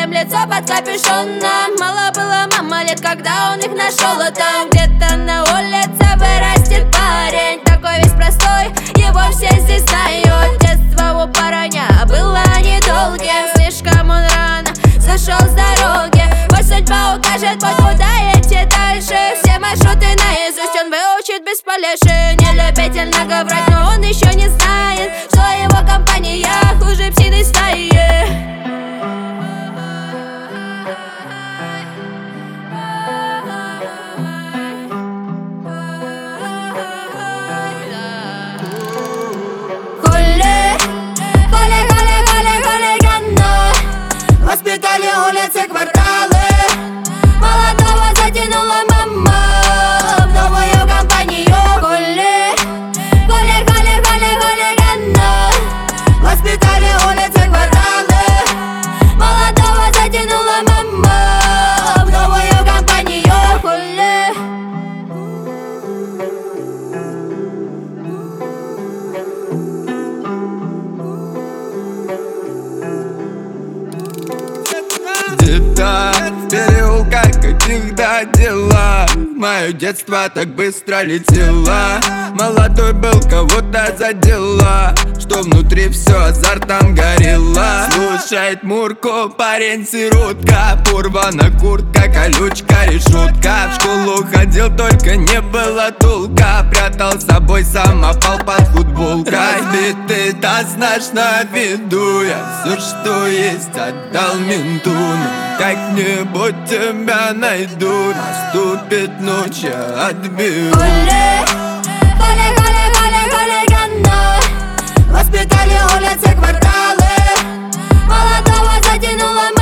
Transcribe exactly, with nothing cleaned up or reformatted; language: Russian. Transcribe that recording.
Видим лицо под капюшоном. Мало было мама лет, когда он их нашел. А там где-то на улице вырастет парень, такой весь простой, его все здесь знают. Детство у парня было недолгим, слишком он рано зашел с дороги. Пусть судьба укажет путь, куда идти дальше. Все маршруты наизусть он выучит без полеши. Не любительно врать, но он еще не знает, что его компания хуже псиной стаи. Воспитали улицы, кварталы, молодого затянула мама в новую компанию. Хули, хули, хули, хули, хулигана. Воспитали улицы, кварталы, молодого затянула мама в новую компанию. Хули. Где-то в переулках каких-то дела. Мое детство так быстро летело. Молодой был, кого-то задела, что внутри все азартом горело. Слушает Мурку, парень сиротка, порвана куртка, колючка, решетка. В школу ходил, только не было толка, прятал с собой самопал под футболкой. Разбитый таз наш на виду, я все, что есть, отдал менту. Как-нибудь тебя найду, наступит ночь, я отберу. Хули, хули, хули, хули, хулигана. Воспитали улицы, кварталы, молодого затянула мама.